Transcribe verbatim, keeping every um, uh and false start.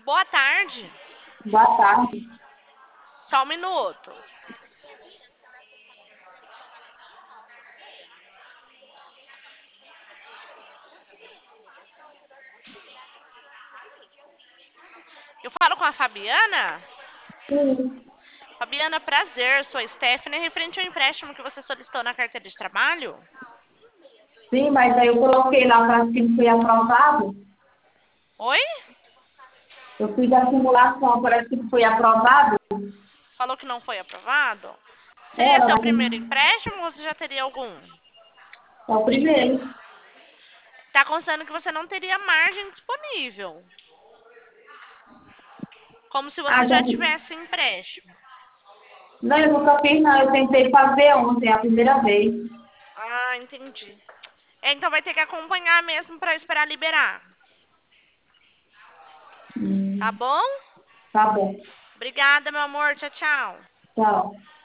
Boa tarde. Boa tarde. Só um minuto. Eu falo com a Fabiana? Sim, Fabiana, prazer. Sou a Stephanie, referente ao empréstimo que você solicitou na carteira de trabalho. sim, mas aí eu coloquei lá para que foi aprovado. Oi? Eu fiz a simulação, parece que foi aprovado. Falou que não foi aprovado? Seria Era, seu mas primeiro empréstimo ou você já teria algum? é o primeiro. Tá constando que você não teria margem disponível. Como se Ah, você já já vi. tivesse empréstimo. Não, eu nunca fiz, não. Eu tentei fazer ontem, a primeira vez. Ah, entendi. É, então vai ter que acompanhar mesmo para esperar liberar. Tá Hum, bom? tá bom. Obrigada, meu amor. Tchau, tchau. Tchau.